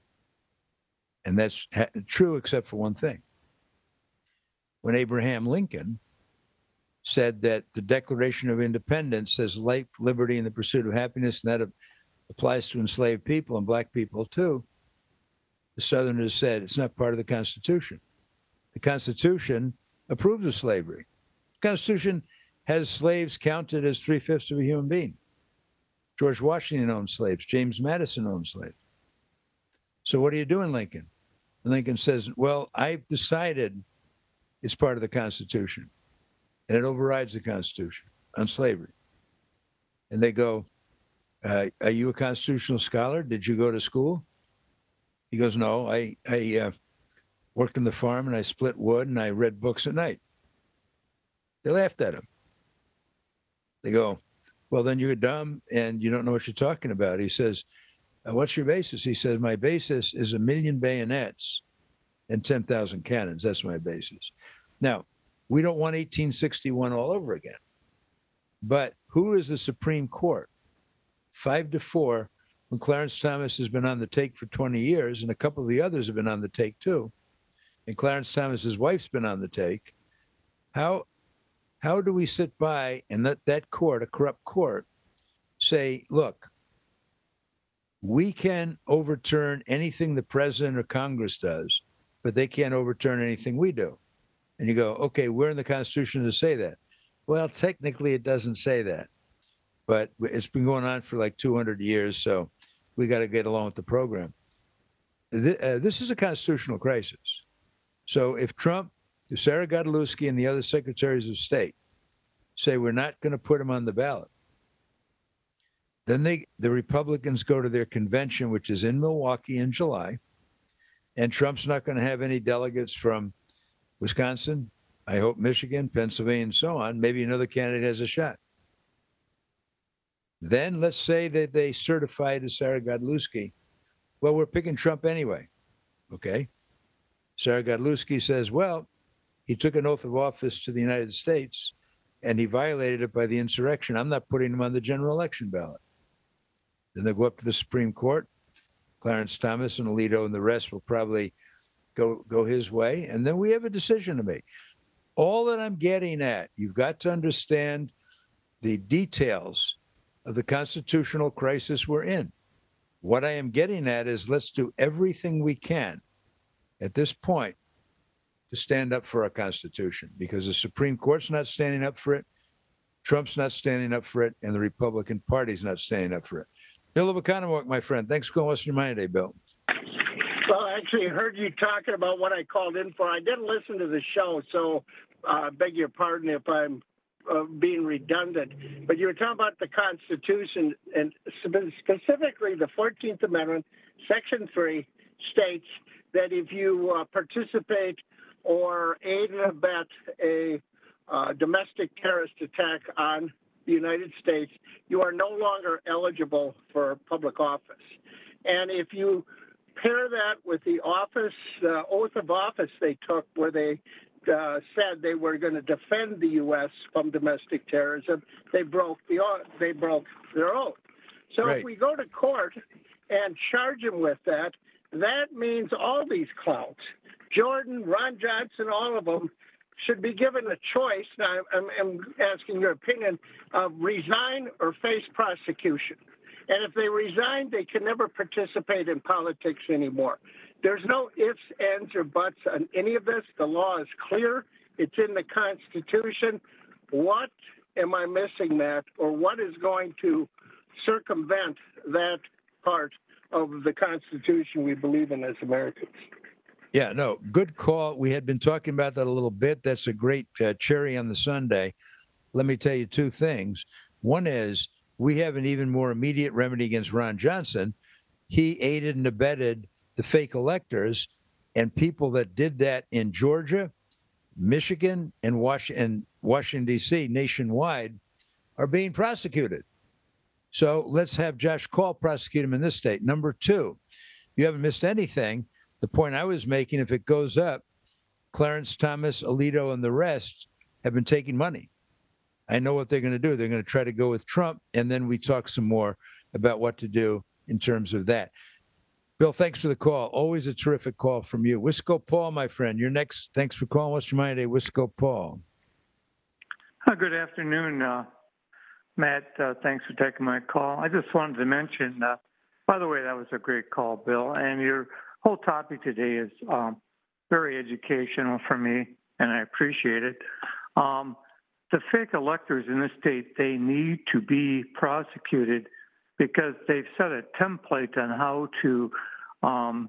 And that's ha- true except for one thing. When Abraham Lincoln said that the Declaration of Independence says life, liberty, and the pursuit of happiness, and that applies to enslaved people and black people too, the Southerners said it's not part of the Constitution. The Constitution approves of slavery. The Constitution has slaves counted as three-fifths of a human being. George Washington owned slaves. James Madison owned slaves. So what are you doing, Lincoln? And Lincoln says, well, I've decided it's part of the Constitution, and it overrides the Constitution on slavery. And they go, uh, are you a constitutional scholar? Did you go to school? He goes, no, I, I uh, worked on the farm, and I split wood, and I read books at night. They laughed at him. They go, well, then you're dumb, and you don't know what you're talking about. He says, uh, what's your basis? He says, my basis is a million bayonets and ten thousand cannons. That's my basis. Now, we don't want eighteen sixty-one all over again. But who is the Supreme Court? Five to four, when Clarence Thomas has been on the take for twenty years, and a couple of the others have been on the take too. And Clarence Thomas's wife's been on the take. How, how do we sit by and let that court, a corrupt court, say, look, we can overturn anything the president or Congress does, but they can't overturn anything we do? And you go, okay, where in the Constitution to say that? Well, technically it doesn't say that, but it's been going on for like two hundred years, so we got to get along with the program. This is a constitutional crisis. So if Trump, if Sarah Godlewski and the other secretaries of state say we're not going to put him on the ballot, then they, the Republicans go to their convention, which is in Milwaukee in July, and Trump's not going to have any delegates from Wisconsin, I hope Michigan, Pennsylvania, and so on. Maybe another candidate has a shot. Then let's say that they certify to Sarah Godlewski, well, we're picking Trump anyway. Okay. Sarah Godlewski says, well, he took an oath of office to the United States and he violated it by the insurrection. I'm not putting him on the general election ballot. Then they'll go up to the Supreme Court. Clarence Thomas and Alito and the rest will probably go go his way. And then we have a decision to make. All that I'm getting at, you've got to understand the details of the constitutional crisis we're in. What I am getting at is let's do everything we can at this point to stand up for our Constitution, because the Supreme Court's not standing up for it, Trump's not standing up for it, and the Republican Party's not standing up for it. Bill of Economowoc, my friend. Thanks for calling us your mind today, Bill. Well, I actually heard you talking about what I called in for. I didn't listen to the show, so I uh, beg your pardon if I'm uh, being redundant. But you were talking about the Constitution, and specifically the fourteenth Amendment, Section three, states that if you uh, participate or aid and abet a uh, domestic terrorist attack on the United States, you are no longer eligible for public office. And if you pair that with the office, uh, oath of office they took, where they uh, said they were going to defend the U S from domestic terrorism, they broke the they broke their oath. So right. If we go to court and charge them with that, that means all these clowns, Jordan, Ron Johnson, all of them, should be given a choice. Now, I'm, I'm asking your opinion of resign or face prosecution. And if they resign, they can never participate in politics anymore. There's no ifs, ands, or buts on any of this. The law is clear. It's in the Constitution. What am I missing, Matt, or what is going to circumvent that part of the Constitution we believe in as Americans? Yeah, no, good call. We had been talking about that a little bit. That's a great uh, cherry on the sundae. Let me tell you two things. One is we have an even more immediate remedy against Ron Johnson. He aided and abetted the fake electors, and people that did that in Georgia, Michigan, and Washington, Washington D C nationwide are being prosecuted. So let's have Josh Call prosecute him in this state. Number two, you haven't missed anything. The point I was making, if it goes up, Clarence Thomas, Alito, and the rest have been taking money. I know what they're going to do. They're going to try to go with Trump, and then we talk some more about what to do in terms of that. Bill, thanks for the call. Always a terrific call from you. Wisco Paul, my friend, you're next. Thanks for calling. What's your mind today, Wisco Paul? Uh, good afternoon, uh, Matt. Uh, thanks for taking my call. I just wanted to mention, uh, by the way, that was a great call, Bill, and your whole topic today is um, very educational for me, and I appreciate it. Um, the fake electors in this state, they need to be prosecuted because they've set a template on how to um,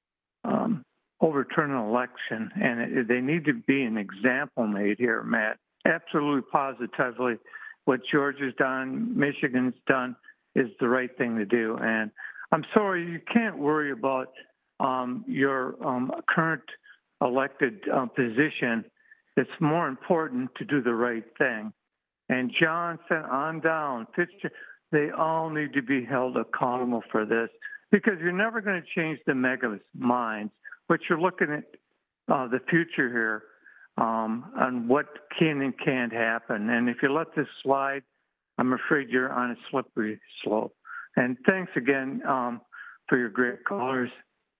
um, overturn an election, and it, they need to be an example made here, Matt. Absolutely, positively, what Georgia's done, Michigan's done, is the right thing to do. And I'm sorry, you can't worry about um, your um, current elected uh, position. It's more important to do the right thing. And Johnson on down, Fitzgerald, they all need to be held accountable for this because you're never going to change the mega minds, but you're looking at uh, the future here um, on what can and can't happen. And if you let this slide, I'm afraid you're on a slippery slope. And thanks again um, for your great callers.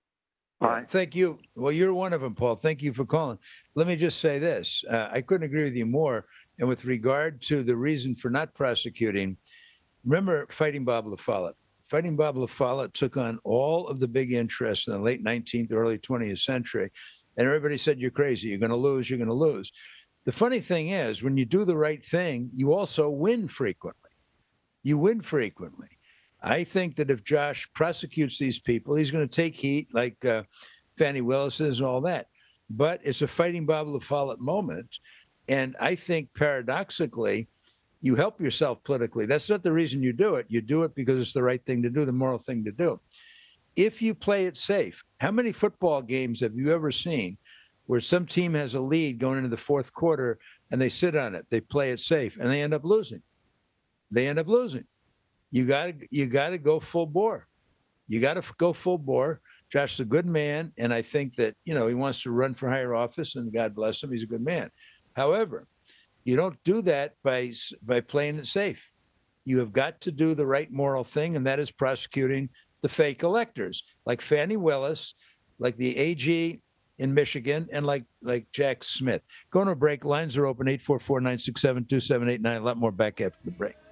Bye. Thank you. Well, you're one of them, Paul. Thank you for calling. Let me just say this. Uh, I couldn't agree with you more. And with regard to the reason for not prosecuting, remember Fighting Bob LaFollette. Fighting Bob LaFollette took on all of the big interests in the late nineteenth, early twentieth century. And everybody said, you're crazy. You're going to lose. You're going to lose. The funny thing is, when you do the right thing, you also win frequently. You win frequently. I think that if Josh prosecutes these people, he's going to take heat like uh, Fannie Willis is and all that. But it's a Fighting Bob LaFollette moment. And I think paradoxically, you help yourself politically. That's not the reason you do it. You do it because it's the right thing to do, the moral thing to do. If you play it safe, how many football games have you ever seen where some team has a lead going into the fourth quarter and they sit on it, they play it safe, and they end up losing? They end up losing. You got to you got to go full bore. You got to go full bore. Josh is a good man, and I think that, you know, he wants to run for higher office, and God bless him, he's a good man. However, you don't do that by by playing it safe. You have got to do the right moral thing, and that is prosecuting the fake electors, like Fannie Willis, like the A G in Michigan, and like like Jack Smith. Going to a break. Lines are open, eight four four, nine six seven, two seven eight nine. A lot more back after the break.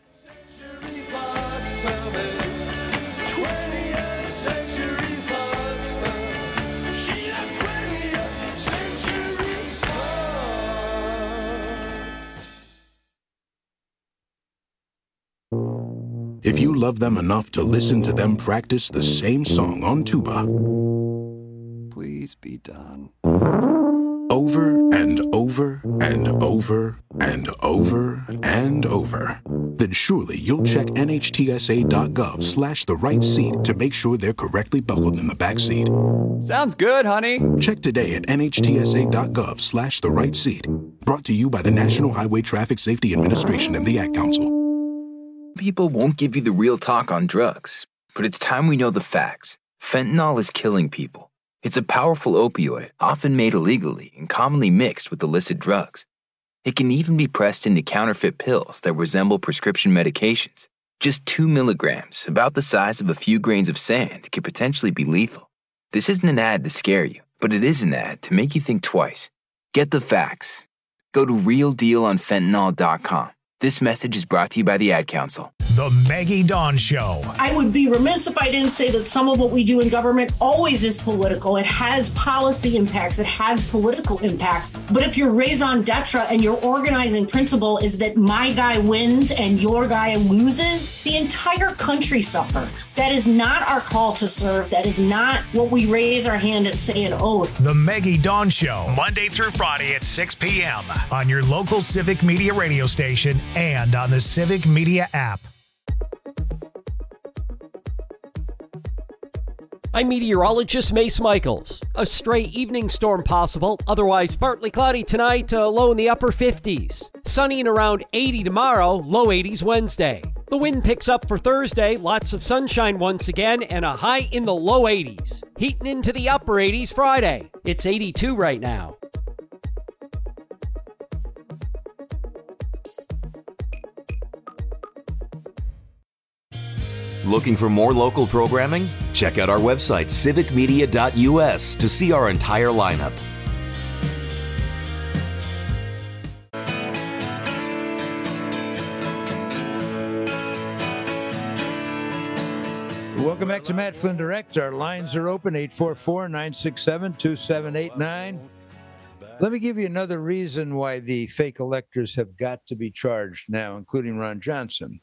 If you love them enough to listen to them practice the same song on tuba, please be done. Over and over and over and over and over, then surely you'll check N H T S A dot gov slash the right seat to make sure they're correctly buckled in the back seat. Sounds good, honey. Check today at N H T S A dot gov slash the right seat. Brought to you by the National Highway Traffic Safety Administration and the Ad Council. People won't give you the real talk on drugs, but it's time we know the facts. Fentanyl is killing people. It's a powerful opioid, often made illegally and commonly mixed with illicit drugs. It can even be pressed into counterfeit pills that resemble prescription medications. Just two milligrams, about the size of a few grains of sand, could potentially be lethal. This isn't an ad to scare you, but it is an ad to make you think twice. Get the facts. Go to real deal on fentanyl dot com. This message is brought to you by the Ad Council. The Maggie Dawn Show. I would be remiss if I didn't say that some of what we do in government always is political. It has policy impacts. It has political impacts. But if your raison d'etre and your organizing principle is that my guy wins and your guy loses, the entire country suffers. That is not our call to serve. That is not what we raise our hand and say an oath. The Maggie Dawn Show, Monday through Friday at six p.m. on your local Civic Media radio station and on the Civic Media app. I'm meteorologist Mace Michaels. A stray evening storm possible, otherwise partly cloudy tonight, uh, low in the upper fifties. Sunny and around eighty tomorrow, low eighties Wednesday. The wind picks up for Thursday, lots of sunshine once again, and a high in the low eighties. Heating into the upper eighties Friday. It's eighty-two right now. Looking for more local programming? Check out our website, civic media dot u s, to see our entire lineup. Welcome back to Matt Flynn Direct. Our lines are open, eight four four, nine six seven, two seven eight nine. Let me give you another reason why the fake electors have got to be charged now, including Ron Johnson.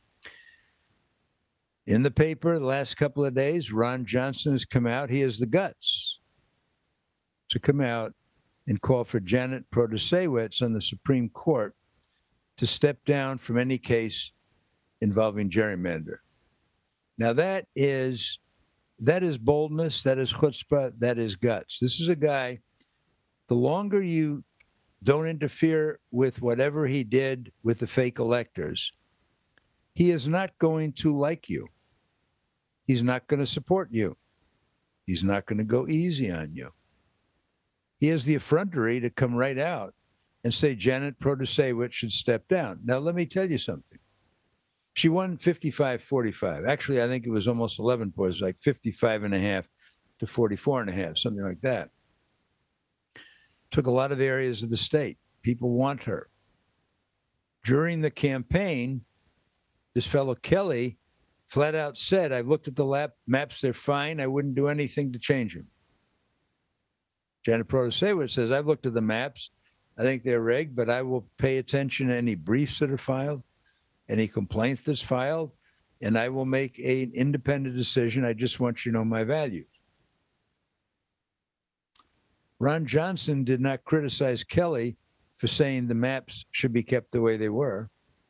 In the paper the last couple of days, Ron Johnson has come out. He has the guts to come out and call for Janet Protasiewicz on the Supreme Court to step down from any case involving gerrymander. Now that is that is boldness, that is chutzpah, that is guts. This is a guy, the longer you don't interfere with whatever he did with the fake electors, he is not going to like you. He's not going to support you. He's not going to go easy on you. He has the effrontery to come right out and say Janet Protasiewicz should step down. Now, let me tell you something. She won fifty-five forty-five. Actually, I think it was almost eleven points, like fifty-five and a half to forty-four and a half, something like that. Took a lot of areas of the state. People want her. During the campaign, this fellow Kelly flat out said, I've looked at the lap maps, they're fine. I wouldn't do anything to change them. Janet Protasiewicz says, I've looked at the maps. I think they're rigged, but I will pay attention to any briefs that are filed, any complaints that's filed, and I will make an independent decision. I just want you to know my values. Ron Johnson did not criticize Kelly for saying the maps should be kept the way they were.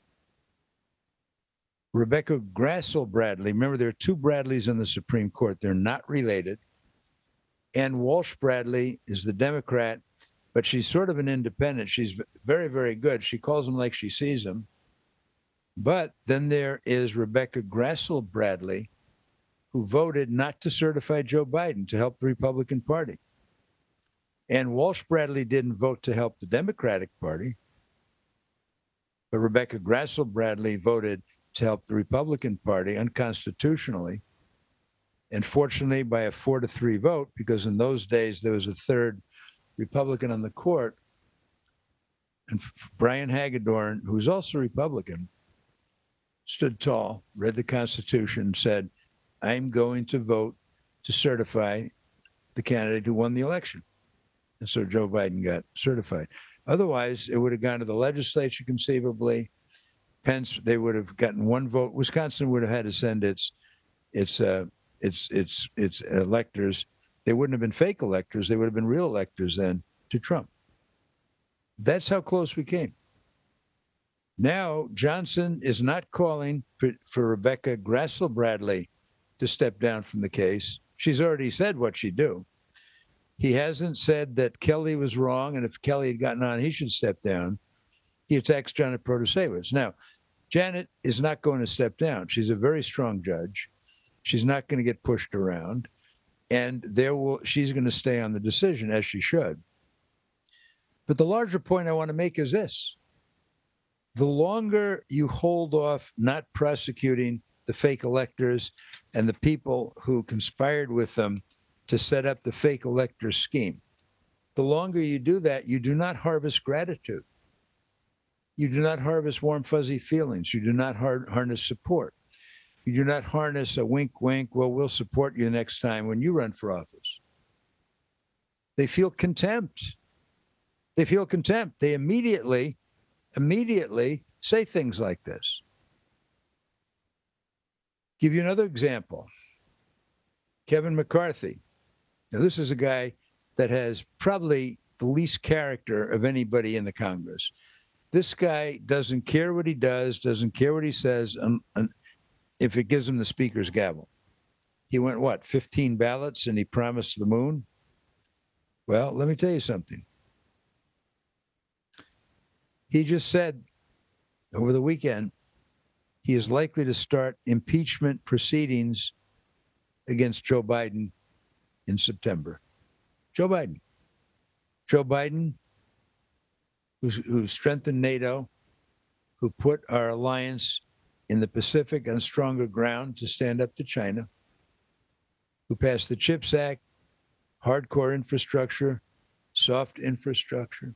Rebecca Grassel-Bradley, remember there are two Bradleys in the Supreme Court. They're not related. Ann Walsh-Bradley is the Democrat, but she's sort of an independent. She's very, very good. She calls them like she sees them. But then there is Rebecca Grassel-Bradley, who voted not to certify Joe Biden to help the Republican Party. And Walsh-Bradley didn't vote to help the Democratic Party, but Rebecca Grassel-Bradley voted to help the Republican Party unconstitutionally, and fortunately by a four to three vote, because in those days there was a third Republican on the court, and Brian Hagedorn, who's also Republican, stood tall, read the Constitution, and said, I'm going to vote to certify the candidate who won the election. And so Joe Biden got certified. Otherwise, it would have gone to the legislature conceivably. Pence, they would have gotten one vote. Wisconsin would have had to send its its uh, its its its electors. They wouldn't have been fake electors. They would have been real electors then to Trump. That's how close we came. Now Johnson is not calling for, for Rebecca Grassel-Bradley to step down from the case. She's already said what she'd do. He hasn't said that Kelly was wrong, and if Kelly had gotten on, he should step down. He attacks Janet Protasiewicz. Now, Janet is not going to step down. She's a very strong judge. She's not going to get pushed around, and there will she's going to stay on the decision, as she should. But the larger point I want to make is this. The longer you hold off not prosecuting the fake electors and the people who conspired with them to set up the fake elector scheme, the longer you do that, you do not harvest gratitude. You do not harvest warm, fuzzy feelings. You do not har- harness support. You do not harness a wink, wink, well, we'll support you next time when you run for office. They feel contempt. They feel contempt. They immediately, immediately say things like this. Give you another example. Kevin McCarthy. Now, this is a guy that has probably the least character of anybody in the Congress. This guy doesn't care what he does, doesn't care what he says, um, um, if it gives him the speaker's gavel. He went, what, fifteen ballots, and he promised the moon? Well, let me tell you something. He just said over the weekend he is likely to start impeachment proceedings against Joe Biden in September. Joe Biden. Joe Biden, who's, who strengthened NATO, who put our alliance in the Pacific on stronger ground to stand up to China, who passed the CHIPS Act, hardcore infrastructure, soft infrastructure.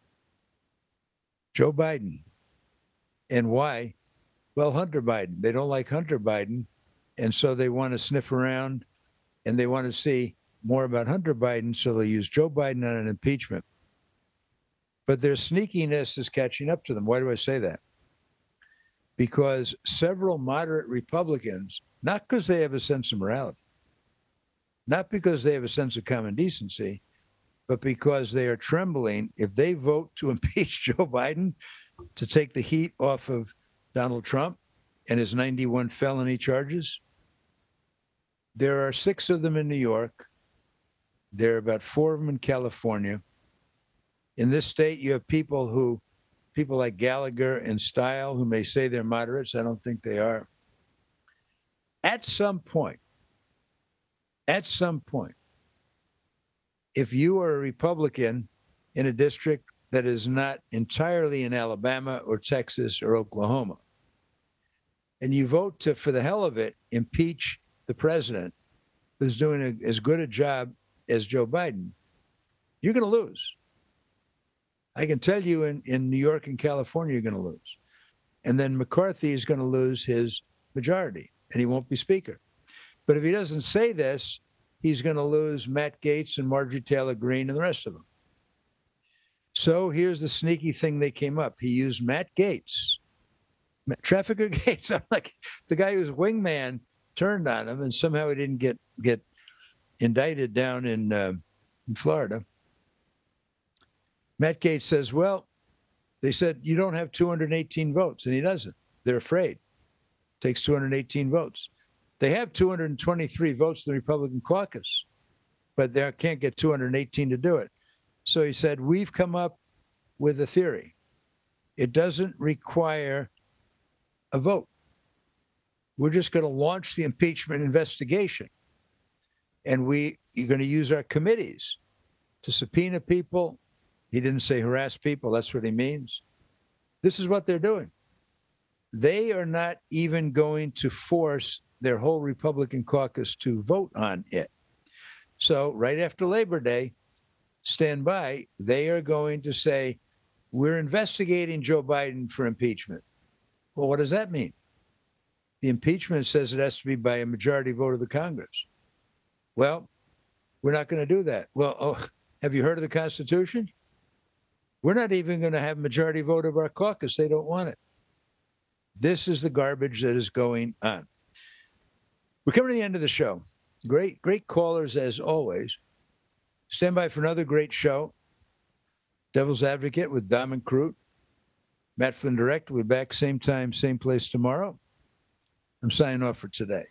Joe Biden. And why? Well, Hunter Biden. They don't like Hunter Biden, and so they want to sniff around, and they want to see more about Hunter Biden, so they use Joe Biden on an impeachment. But their sneakiness is catching up to them. Why do I say that? Because several moderate Republicans, not because they have a sense of morality, not because they have a sense of common decency, but because they are trembling if they vote to impeach Joe Biden to take the heat off of Donald Trump and his ninety-one felony charges. There are six of them in New York. There are about four of them in California. In this state, you have people who, people like Gallagher and Style, who may say they're moderates. I don't think they are. At some point, at some point, if you are a Republican in a district that is not entirely in Alabama or Texas or Oklahoma, and you vote to, for the hell of it, impeach the president who's doing a, as good a job as Joe Biden, you're going to lose. I can tell you in, in New York and California, you're going to lose. And then McCarthy is going to lose his majority, and he won't be speaker. But if he doesn't say this, he's going to lose Matt Gaetz and Marjorie Taylor Greene and the rest of them. So here's the sneaky thing they came up. He used Matt Gaetz, Trafficker Gaetz. I'm like, the guy whose wingman turned on him, and somehow he didn't get get indicted down in, uh, in Florida. Matt Gaetz says, well, they said you don't have two hundred eighteen votes, and he doesn't. They're afraid. Takes two hundred eighteen votes. They have two hundred twenty-three votes in the Republican caucus, but they can't get two hundred eighteen to do it. So he said, we've come up with a theory. It doesn't require a vote. We're just going to launch the impeachment investigation. And we, you're going to use our committees to subpoena people. He didn't say harass people. That's what he means. This is what they're doing. They are not even going to force their whole Republican caucus to vote on it. So right after Labor Day, stand by, they are going to say, we're investigating Joe Biden for impeachment. Well, what does that mean? The impeachment says it has to be by a majority vote of the Congress. Well, we're not going to do that. Well, oh, have you heard of the Constitution? We're not even going to have a majority vote of our caucus. They don't want it. This is the garbage that is going on. We're coming to the end of the show. Great, great callers as always. Stand by for another great show. Devil's Advocate with Dom and Crute. Matt Flynn Direct. We'll be back same time, same place tomorrow. I'm signing off for today.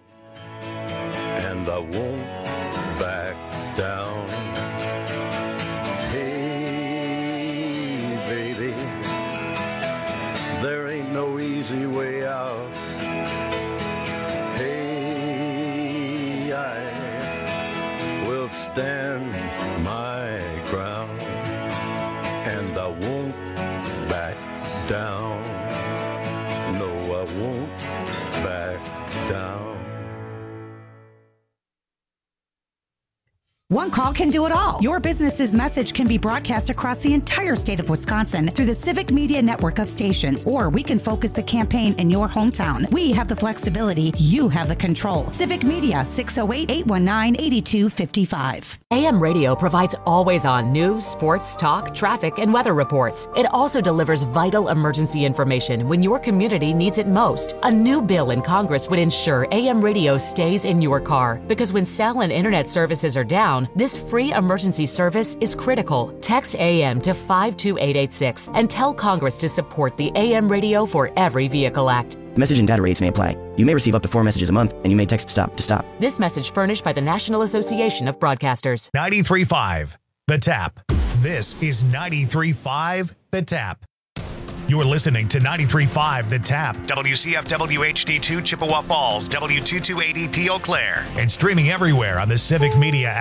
And I won't back down. Hey, baby, there ain't no easy way out. Hey, I will stand my ground, and I won't back down. No, I won't back down. One call can do it all. Your business's message can be broadcast across the entire state of Wisconsin through the Civic Media network of stations, or we can focus the campaign in your hometown. We have the flexibility. You have the control. Civic Media, six oh eight, eight one nine, eight two five five. A M Radio provides always-on news, sports, talk, traffic, and weather reports. It also delivers vital emergency information when your community needs it most. A new bill in Congress would ensure A M Radio stays in your car, because when cell and internet services are down, this free emergency service is critical. Text A M to five two eight eight six and tell Congress to support the A M Radio for Every Vehicle Act. Message and data rates may apply. You may receive up to four messages a month, and you may text STOP to stop. This message furnished by the National Association of Broadcasters. ninety-three point five The Tap. This is ninety-three point five The Tap. You're listening to ninety-three point five The Tap, W C F W H D two Chippewa Falls, W two two eight E P Eau Claire, and streaming everywhere on the Civic Media app.